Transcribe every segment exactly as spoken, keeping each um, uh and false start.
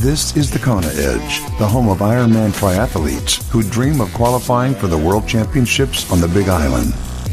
This is the Kona Edge, the home of Ironman triathletes who dream of qualifying for the World Championships on the Big Island.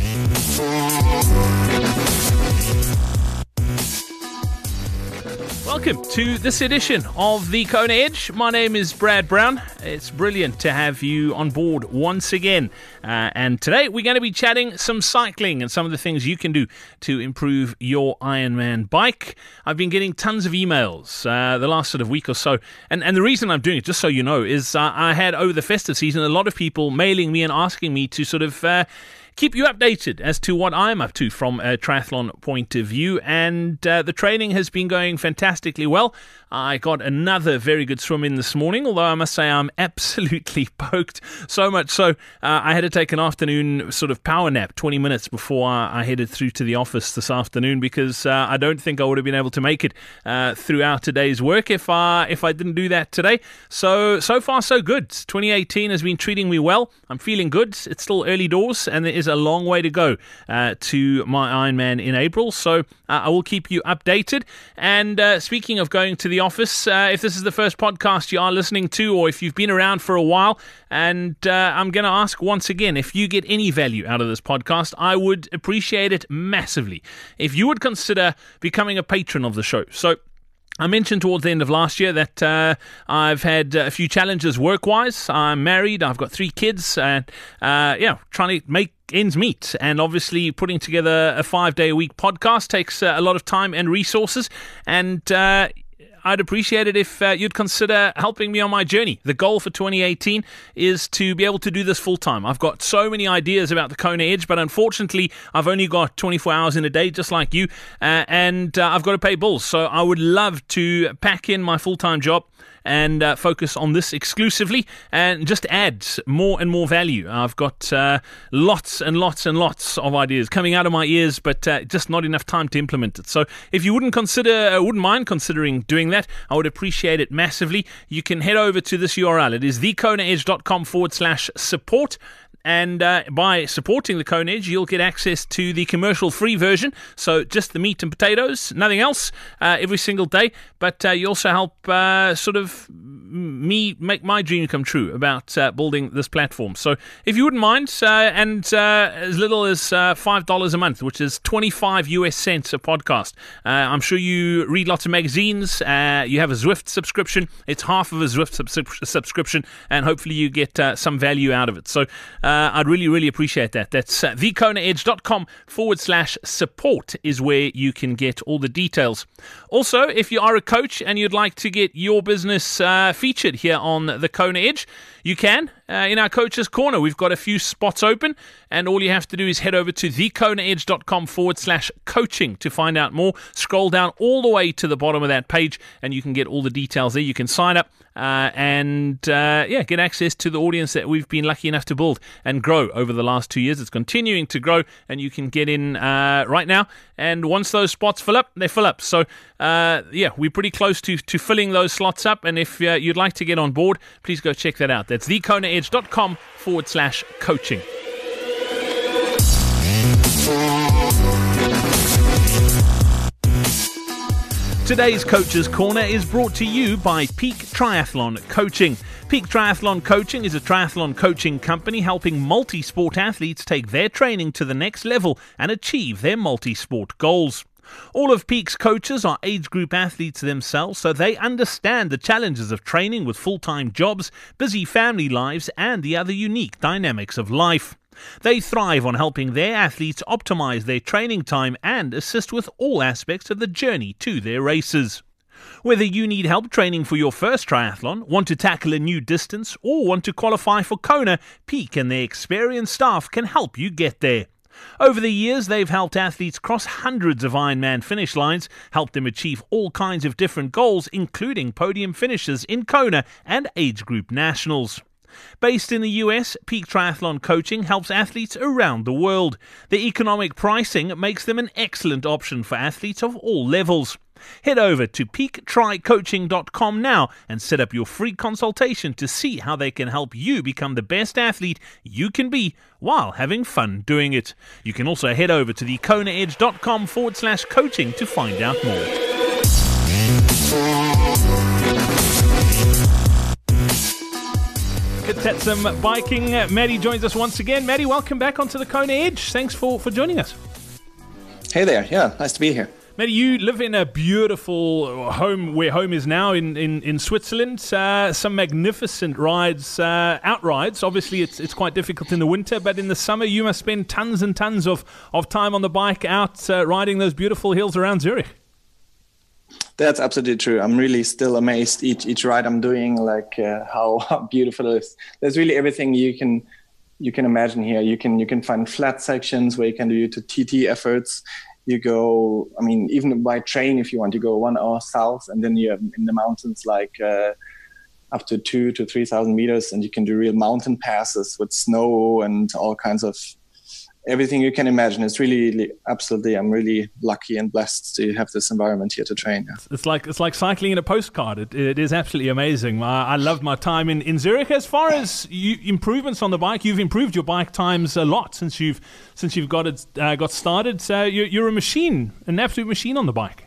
Welcome to this edition of the Kona Edge. My name is Brad Brown. It's brilliant to have you on board once again. Uh, and today we're going to be chatting some cycling and some of the things you can do to improve your Ironman bike. I've been getting tons of emails uh, the last sort of week or so. And, and the reason I'm doing it, just so you know, is uh, I had over the festive season a lot of people mailing me and asking me to sort of Uh, keep you updated as to what I'm up to from a triathlon point of view, and uh, the training has been going fantastically well. I got another very good swim in this morning, although I must say I'm absolutely poked, so much so uh, I had to take an afternoon sort of power nap twenty minutes before I, I headed through to the office this afternoon, because uh, I don't think I would have been able to make it uh, throughout today's work if I, if I didn't do that today. So, so far so good. twenty eighteen has been treating me well. I'm feeling good. It's still early doors, and there is a long way to go uh, to my Ironman in April, so uh, I will keep you updated. And uh, speaking of going to the office, uh, if this is the first podcast you are listening to, or if you've been around for a while, and uh, I'm going to ask once again, if you get any value out of this podcast, I would appreciate it massively if you would consider becoming a patron of the show. So I mentioned towards the end of last year that uh, I've had a few challenges work-wise. I'm married, I've got three kids, and uh, yeah, trying to make ends meet. And obviously putting together a five-day-a-week podcast takes uh, a lot of time and resources, and uh, I'd appreciate it if uh, you'd consider helping me on my journey. The goal for twenty eighteen is to be able to do this full-time. I've got so many ideas about the Kona Edge, but unfortunately, I've only got twenty-four hours in a day, just like you, uh, and uh, I've got to pay bills. So I would love to pack in my full-time job and uh, focus on this exclusively and just add more and more value. I've got uh, lots and lots and lots of ideas coming out of my ears, but uh, just not enough time to implement it. So if you wouldn't consider, uh, wouldn't mind considering doing that, I would appreciate it massively. You can head over to this U R L. It is thekonaedge.com forward slash support. And uh, by supporting the Kona Edge, you'll get access to the commercial-free version, so just the meat and potatoes, nothing else, uh, every single day. But uh, you also help uh, sort of me make my dream come true about uh, building this platform. So if you wouldn't mind, uh, and uh, as little as uh, five dollars a month, which is twenty-five U S cents a podcast. Uh, I'm sure you read lots of magazines. Uh, you have a Zwift subscription. It's half of a Zwift sub- subscription, and hopefully you get uh, some value out of it. So Uh, I'd really, really appreciate that. That's uh, thekonaedge.com forward slash support is where you can get all the details. Also, if you are a coach and you'd like to get your business uh, featured here on the Kona Edge, you can. Uh, in our Coach's Corner, we've got a few spots open, and all you have to do is head over to thekonaedge.com forward slash coaching to find out more. Scroll down all the way to the bottom of that page, and you can get all the details there. You can sign up uh, and uh, yeah, get access to the audience that we've been lucky enough to build and grow over the last two years. It's continuing to grow, and you can get in uh, right now. And once those spots fill up, they fill up. So uh, yeah, we're pretty close to, to filling those slots up. And if uh, you'd like to get on board, please go check that out. That's thekonaedge.com forward slash coaching. Today's Coach's Corner is brought to you by Peak Triathlon Coaching. Peak Triathlon Coaching is a triathlon coaching company helping multi-sport athletes take their training to the next level and achieve their multi-sport goals. All of Peak's coaches are age group athletes themselves, so they understand the challenges of training with full-time jobs, busy family lives, and the other unique dynamics of life. They thrive on helping their athletes optimize their training time and assist with all aspects of the journey to their races. Whether you need help training for your first triathlon, want to tackle a new distance, or want to qualify for Kona, Peak and their experienced staff can help you get there. Over the years, they've helped athletes cross hundreds of Ironman finish lines, helped them achieve all kinds of different goals, including podium finishes in Kona and age group nationals. Based in the U S, Peak Triathlon Coaching helps athletes around the world. Their economic pricing makes them an excellent option for athletes of all levels. Head over to peak tri coaching dot com now and set up your free consultation to see how they can help you become the best athlete you can be while having fun doing it. You can also head over to thekonaedge.com forward slash coaching to find out more. Let's at some biking. Uh, Maddie joins us once again. Maddie, welcome back onto the Kona Edge. Thanks for, for joining us. Hey there. Yeah, nice to be here. Maddie, you live in a beautiful home, where home is now, in, in, in Switzerland. Uh, some magnificent rides, uh, out rides. Obviously, it's it's quite difficult in the winter, but in the summer, you must spend tons and tons of, of time on the bike out uh, riding those beautiful hills around Zurich. That's absolutely true. I'm really still amazed each each ride I'm doing, like uh, how, how beautiful it is. There's really everything you can you can imagine here. You can you can find flat sections where you can do to T T efforts. You go, I mean, even by train if you want, you go one hour south, and then you're in the mountains, like uh, up to two to three thousand meters, and you can do real mountain passes with snow and all kinds of everything you can imagine. It's really, really absolutely. I'm really lucky and blessed to have this environment here to train. Yeah. It's like it's like cycling in a postcard. It, it is absolutely amazing. I, I loved my time in, in Zurich. As far as you, improvements on the bike, you've improved your bike times a lot since you've since you've got it uh, got started. So you're, you're a machine, an absolute machine on the bike.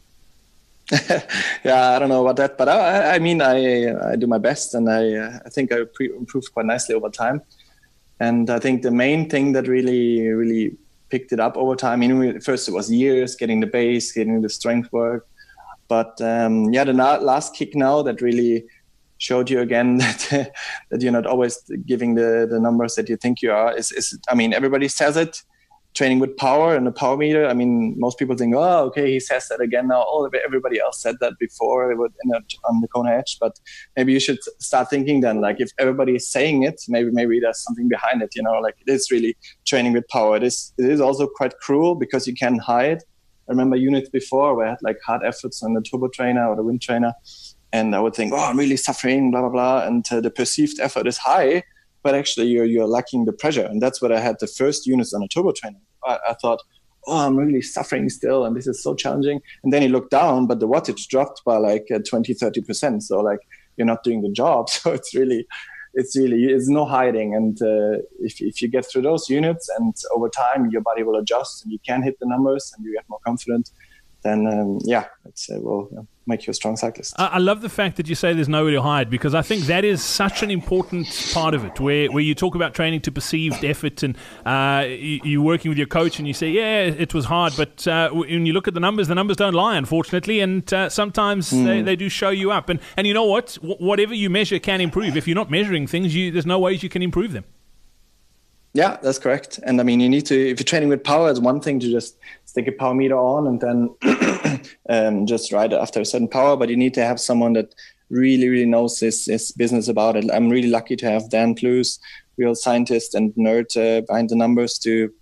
Yeah, I don't know about that, but I, I mean, I I do my best, and I I think I pre- improved quite nicely over time. And I think the main thing that really, really picked it up over time, I mean, first it was years, getting the base, getting the strength work. But um, yeah, the na- last kick now that really showed you again that that you're not always giving the, the numbers that you think you are. Is, is I mean, everybody says it, training with power and the power meter. I mean, most people think, oh, okay, he says that again now. Oh, everybody else said that before in a, on the Kona Edge. But maybe you should start thinking then, like, if everybody is saying it, maybe maybe there's something behind it. You know, like, it is really training with power. It is it is also quite cruel because you can hide. I remember units before where I had like hard efforts on the turbo trainer or the wind trainer, and I would think, oh, I'm really suffering, blah blah blah, and uh, the perceived effort is high. But actually, you're you're lacking the pressure, and that's what I had the first units on a turbo trainer. I, I thought, oh, I'm really suffering still, and this is so challenging. And then you look down, but the wattage dropped by like uh, twenty, thirty percent. So like you're not doing the job. So it's really, it's really, it's no hiding. And uh, if if you get through those units, and over time your body will adjust, and you can hit the numbers, and you get more confident, then um, yeah, it's uh, will uh, make you a strong cyclist. I, I love the fact that you say there's nowhere to hide, because I think that is such an important part of it, where, where you talk about training to perceived effort, and uh, you, you're working with your coach and you say, yeah, it was hard, but uh, when you look at the numbers, the numbers don't lie, unfortunately, and uh, sometimes mm. they, they do show you up. And, and you know what? W- whatever you measure can improve. If you're not measuring things, you, there's no ways you can improve them. Yeah, that's correct. And I mean, you need to, if you're training with power, it's one thing to just stick a power meter on and then um, just ride after a certain power, but you need to have someone that really, really knows this, this business about it. I'm really lucky to have Dan Plews, real scientist and nerd uh, behind the numbers to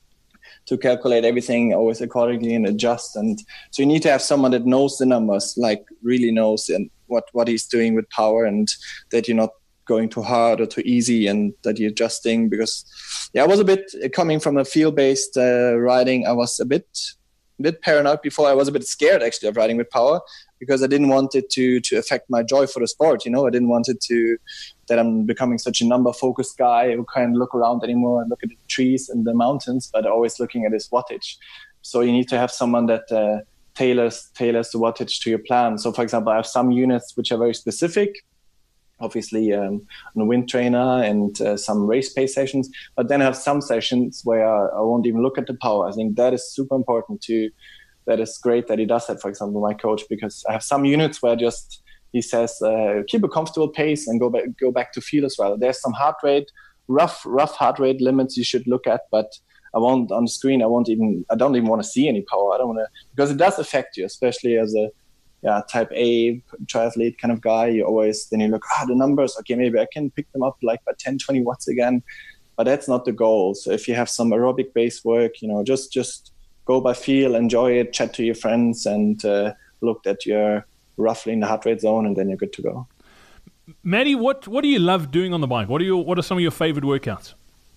to calculate everything always accordingly and adjust. And so you need to have someone that knows the numbers, like really knows and what, what he's doing with power, and that you're not going too hard or too easy, and that you're adjusting. Because yeah, I was a bit coming from a field-based uh, riding. I was a bit, a bit paranoid before. I was a bit scared actually of riding with power, because I didn't want it to to affect my joy for the sport. You know, I didn't want it to that I'm becoming such a number-focused guy who can't look around anymore and look at the trees and the mountains, but always looking at his wattage. So you need to have someone that uh, tailors tailors the wattage to your plan. So for example, I have some units which are very specific, obviously um, on a wind trainer and uh, some race pace sessions, but then I have some sessions where I won't even look at the power. I think that is super important to, that is great that he does that, for example, my coach, because I have some units where just, he says, uh, keep a comfortable pace and go back, go back to feel as well. There's some heart rate, rough, rough heart rate limits you should look at, but I won't, on the screen, I won't even, I don't even want to see any power. I don't want to, because it does affect you, especially as a, yeah, type A triathlete kind of guy. You always, then you look, ah, the numbers, okay, maybe I can pick them up like by ten, twenty watts again, but that's not the goal. So if you have some aerobic base work, you know, just, just go by feel, enjoy it, chat to your friends, and uh, look that you're roughly in the heart rate zone, and then you're good to go. Maddie, what, what do you love doing on the bike? What are your, what are some of your favorite workouts?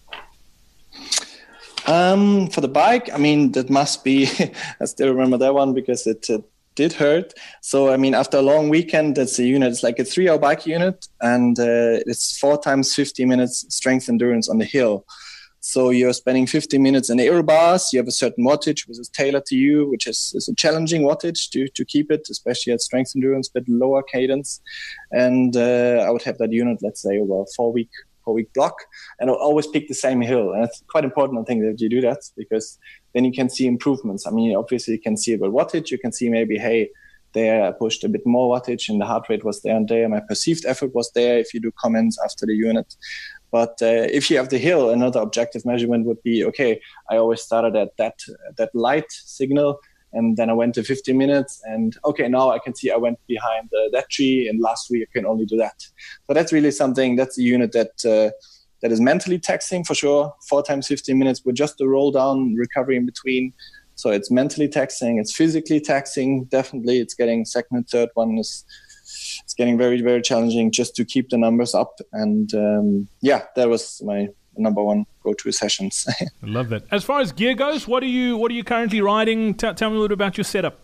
Um, for the bike, I mean, that must be, I still remember that one because it uh, did hurt. So, I mean, after a long weekend, that's a unit, it's like a three hour bike unit, and uh, it's four times fifty minutes strength endurance on the hill. So you're spending fifteen minutes in aero bars. You have a certain wattage which is tailored to you, which is, is a challenging wattage to, to keep it, especially at strength endurance, but lower cadence. And uh, I would have that unit, let's say, over a four week four week block, and I'll always pick the same hill. And it's quite important, I think, that you do that, because then you can see improvements. I mean, obviously you can see about wattage. You can see maybe, hey, there I pushed a bit more wattage and the heart rate was there and there. My perceived effort was there if you do comments after the unit. But uh, if you have the hill, another objective measurement would be, okay, I always started at that, that light signal, and then I went to fifteen minutes, and okay, now I can see I went behind uh, that tree, and last week I can only do that. So that's really something, that's a unit that uh, that is mentally taxing for sure. Four times fifteen minutes with just a roll down, recovery in between. So it's mentally taxing, it's physically taxing, definitely. It's getting second and third one is it's getting very, very challenging just to keep the numbers up. And um, yeah, that was my number one go-to sessions. I love that. As far as gear goes, what are you what are you currently riding? T- tell me a little bit about your setup.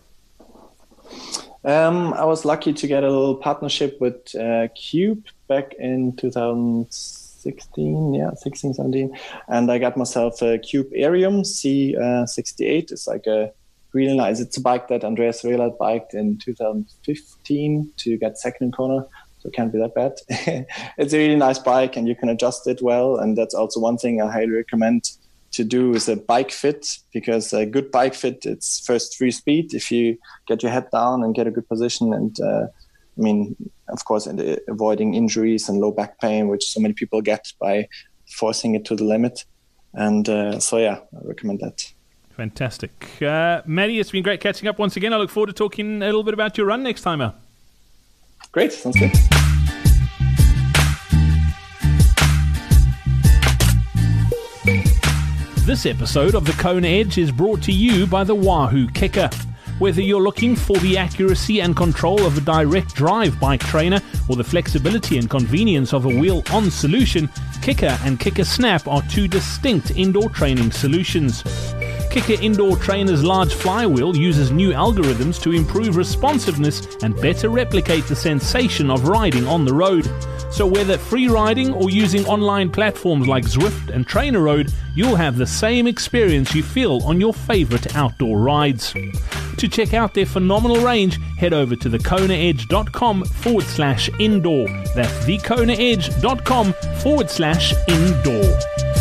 Um, I was lucky to get a little partnership with uh, Cube back in two thousand sixteen, yeah, sixteen, seventeen, and I got myself a Cube Arium C sixty-eight. It's like a really nice. It's a bike that Andreas Rehlert biked in two thousand fifteen to get second in Kona. So it can't be that bad. It's a really nice bike, and you can adjust it well. And that's also one thing I highly recommend to do is a bike fit, because a good bike fit, it's first free speed. If you get your head down and get a good position, and uh, I mean, of course, in the, avoiding injuries and low back pain, which so many people get by forcing it to the limit. And uh, so, yeah, I recommend that. Fantastic. Uh, Maddie, it's been great catching up once again. I look forward to talking a little bit about your run next time out. Great, sounds good. This episode of the Kona Edge is brought to you by the Wahoo Kicker. Whether you're looking for the accuracy and control of a direct drive bike trainer or the flexibility and convenience of a wheel-on solution, Kicker and Kicker Snap are two distinct indoor training solutions. Kicker Indoor Trainer's large flywheel uses new algorithms to improve responsiveness and better replicate the sensation of riding on the road. So whether free riding or using online platforms like Zwift and TrainerRoad, you'll have the same experience you feel on your favorite outdoor rides. To check out their phenomenal range, head over to thekonaedge.com forward slash indoor. That's thekonaedge.com forward slash indoor.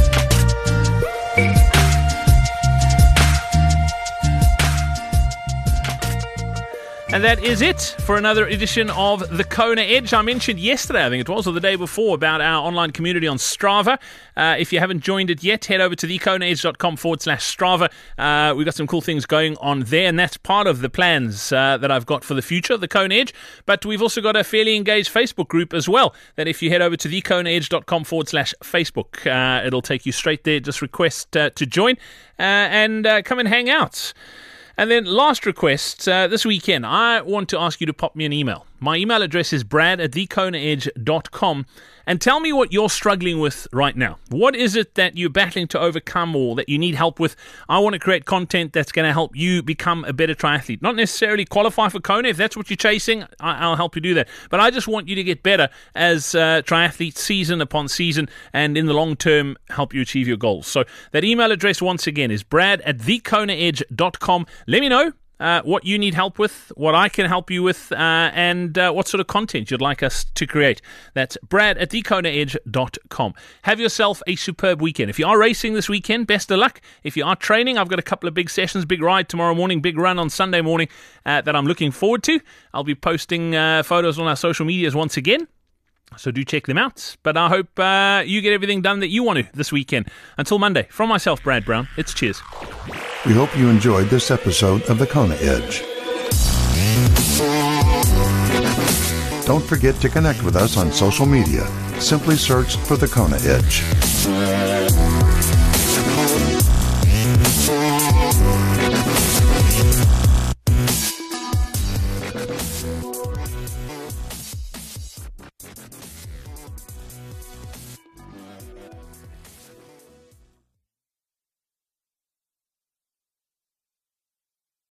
And that is it for another edition of the Kona Edge. I mentioned yesterday, I think it was, or the day before, about our online community on Strava. Uh, if you haven't joined it yet, head over to thekonaedge.com forward slash Strava. Uh, we've got some cool things going on there, and that's part of the plans uh, that I've got for the future, the Kona Edge. But we've also got a fairly engaged Facebook group as well, that if you head over to thekonaedge.com forward slash Facebook, uh, it'll take you straight there. Just request uh, to join uh, and uh, come and hang out. And then last request, uh, this weekend, I want to ask you to pop me an email. My email address is brad at thekonaedge dot com, and tell me what you're struggling with right now. What is it that you're battling to overcome or that you need help with? I want to create content that's going to help you become a better triathlete. Not necessarily qualify for Kona. If that's what you're chasing, I'll help you do that. But I just want you to get better as uh, triathletes season upon season, and in the long term, help you achieve your goals. So that email address once again is brad at thekonaedge dot com. Let me know Uh, what you need help with, what I can help you with, uh, and uh, what sort of content you'd like us to create. That's brad at thekonaedge dot com. Have yourself a superb weekend. If you are racing this weekend, best of luck. If you are training, I've got a couple of big sessions, big ride tomorrow morning, big run on Sunday morning uh, that I'm looking forward to. I'll be posting uh, photos on our social medias once again, so do check them out. But I hope uh, you get everything done that you want to this weekend. Until Monday, from myself, Brad Brown, it's cheers. We hope you enjoyed this episode of the Kona Edge. Don't forget to connect with us on social media. Simply search for the Kona Edge.